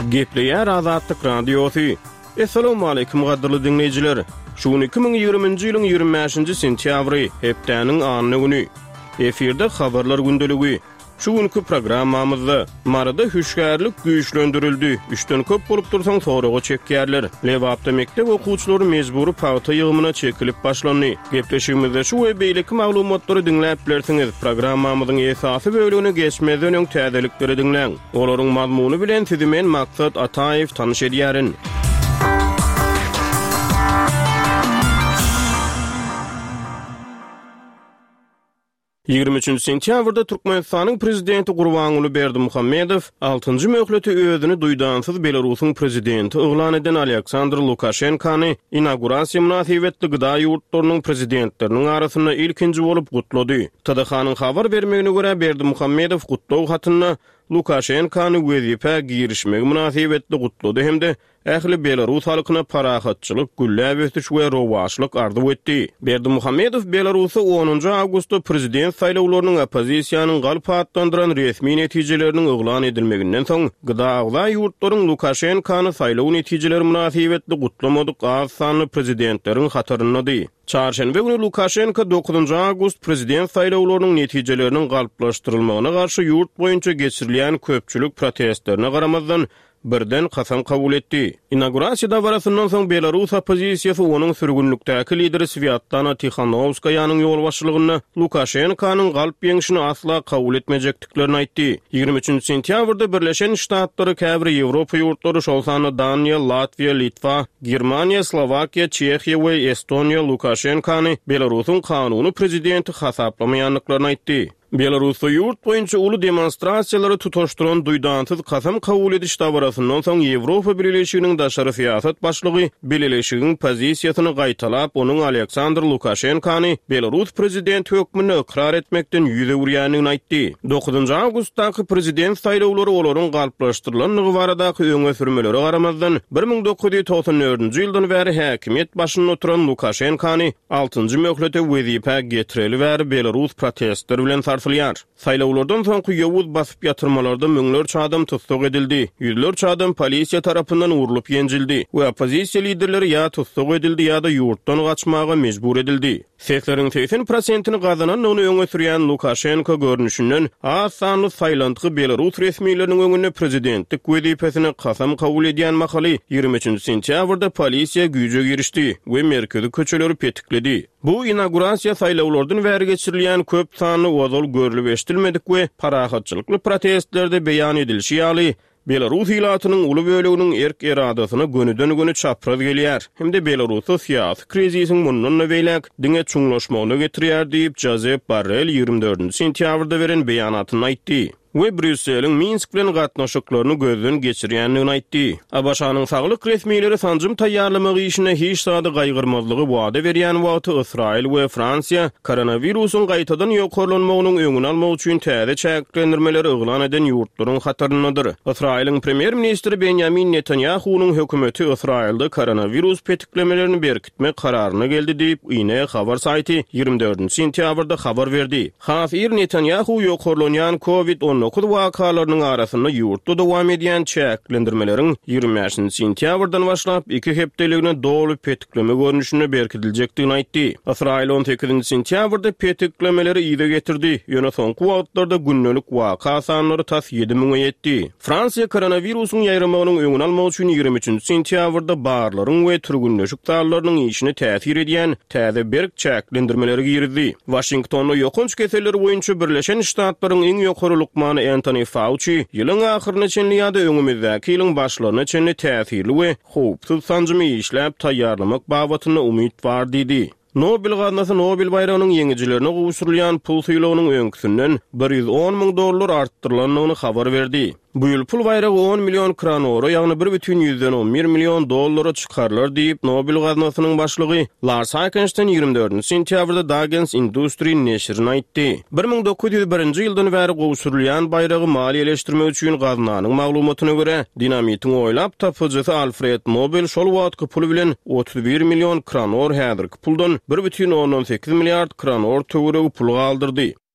Gepleýär Azatlyk radiosu. Assalamu alaykum gaderly dinleýijiler. Şu 2020-nji ýylyň 25-nji sentýabry, hepdeniň anyny güni. Efirde habarlar gündəligi. Şu günkü programmamyzda marada hüşgärlik güýçlendirildi. Üçden köp bolup dursaň soragy çekýärler. Lewapda mektep okuwçylary mejbury paýta ýygymyna çekilip başlandy. Gepleşigimizde şu we beýleki maglumatlary dinläp bilersiňiz. Programmamyzyň esasy bölügine geçmeden öň täzelikleri dinläň. Olaryň mazmuny bilen sizi men Maksat Ataýew tanyş edýärin. 23 sentýabrda Türkmenistanyň prezidenti Gurbanuly Berdimuhammedow 6-njy möhleti özüni duýdansyz Belarusyň prezidenti oglan eden Aleksandr Lukashenkany inaugurasiýa münasibetli gyda ýurtlarynyň prezidentleriniň arasynda ilkinji bolup gutlady. TDH-nyň habar bermegine görä Berdimuhammedow gutlaw hatyny Lukashenkany wezipe girişmegi münasibetli gutlady hemde ähli Belarus halkyna parahatçylyk, güllä ötüş we rowaşlyk ardy etdi. Berdimuhammedow Belarusy 10 awgustda prezident saýlawlarynyň opozisiýanyň galp atlandyran resmi netijeleriniň oglan edilmeginden soň gyda agza ýurtlaryň Lukashenkany saýlaw netijeleri münasibetli gutlamadyk az sanly prezidentleriň hatarynady. Çarşembe günü Lukashenko 9 awgust prezident saýlawlarynyň netijeleriniň galplaşdyrylmagyna garşy ýurt boýunça geçirilýän köpçülük protestlerine garamazdan birden kasam kabul etdi. İnaugurasiýada barasyndan soň Belarus opozisiýasy onuň sürgünlükdäki lideri Sviatlana Tikhanovskaýanyň ýol başçylygyny Lukashenkanyň galp ýeňişini asla kabul etmejekdiklerini aýtdy. 23 sentýabrda Birleşen Ştatlar käbir Ýewropa ýurtlary şolsany Daniýa, Latwiýa, Litwa, Germaniýa, Slowakiýa, Çekiýa we Estoniýa Lukashenkany Belarusyň kanuny prezidenti hasaplamaýanlyklaryny aýtdy. Belarusda ýurt boýunça uly demonstrasiýalary tutaşdyran duýdansyz kasam kabul ediş dabarasyndan soň Ýewropa Birleşiginiň daşary siýasat başlygy beleleşigiň pozisiýasyny gaýtalap, onuň Aleksandr Lukashenkany Belarus prezidenti hökmüni ikrar etmekden ýüze urýanlygyny aýtdy. 9 awgustdaky prezident saýlawlary olaryň galplaşdyrylanlygy baradaky öňe sürmeleri garamazdan 1994-nji ýyldan bäri häkimet başynda oturan Lukashenkany 6-njy möhlete wezipe getireli bäri Belarus protestleri bilen saýlawlardan soňky ýowuz basyp ýatyrmalarda müňlerçe adam tutsak edildi. Ýüzlerçe adam polisiýa tarapyndan urulyp ýenjildi we opozisiýa liderleri ýa tutsak edildi ýa-da ýurtdan gaçmaga mejbur edildi. Sesleriň 80%-ni gazanan ony öňe sürýän Lukashenko görnüşinden az sanly saýlandygy Belarus resmiýetleriniň öňünde prezidentlik wezipesini kasam kabul edýän mahaly 23 sentýabrda polisiýa güýje girişdi we merkezi köçeleri petikledi. Bu inaugurasiýa saýlawlardan bäri geçirilýän köp sanly wazol görülip eşdilmedik we parahatçylykly protestlerde beýan edilşi ýaly Belarus hilatynyň uly bölегiniň erk eradasyna gönüden-göne çapraz gelýär. Hemde Belarusy siýasy krizisiň mundan beýlek diňe çuňlaşmagyna getirýär diýip Josep Borrell 24 sentýabrda beren beýanatyny aýtdy. We Brüsseliň Minsk bilen gatnaşyklaryny gözden geçirýänligini aýtdy. Abaşanyň saglyk resmiýetleri sanjym taýýarlamagy işine hiç sada gaýgyrmazlygy wada berýän wagty Israil we Fransiýa koronawirusyň gaýtadan ýokarlanmagynyň öňüni almak üçin täze çäklendirmeleri oglan eden ýurtlaryň hataryndadyr. Israiliň premier ministri Benjamin Netanyahu'nyň hökümeti Israilde koronawirus petiklemelerini berkitmek kararyna geldi diýip ine habar saýty 24 sentýabrda habar berdi. Hafir Netanyahu ýokarlanýan COVID-19 wakalarynyň arasynda ýurtda dowam edýän çäklendirmeleriň 25 sentýabrdan başlap 2 hepdeligine dolu petikleme görnüşine berkidiljekdigini aýtdy. Israil 18 sentýabrda petiklemeleri ýyda getirdi. Ýöne soňky wagtlarda günnelik waka sanlary tas 7000-e ýetdi. Fransiýa koronawirusyň ýaýramagynyň öňüni almak üçin 23 sentýabrda barlaryň we türgünleşik dalarynyň işine täsir edýän täze berk çäklendirmeleri girdi. Washingtonda ýokunç keselleri boýunça Birleşen Ştatlaryň iň ýokary lukmany Anthony Fauci ýylyň ahyryna çenli ýa-da öňümizdäki ýylyň başlaryna çenli täsirli we howpsuz sanjymy işläp taýýarlamak babatyna umyt bar diýdi. Nobel gaznasy Nobel bayramynyň ýeňijilerine gowuşdurulýan pul syýlawynyň öňküsinden $110,000 artdyrylanyny habar berdi. Bu ýyl pul bayragy 10 million kronora, ýagny $1,11 million çykarlar diýip Nobel gaznasynyň başlygy Lars Heikenstein 24 sentýabrda Dagens Industry neşrine aýtdy. 1901-nji ýyldan bäri gowuşdurulýan bayragy maliýeleşdirmek üçin gaznanyň maglumatyna görä, dinamitiň oýlap tapyjysy Alfred Nobel şol wagtky pul bilen 31 million kronor häzirki puldan $1,18 milliard kronor töweregi pul galdyrdy.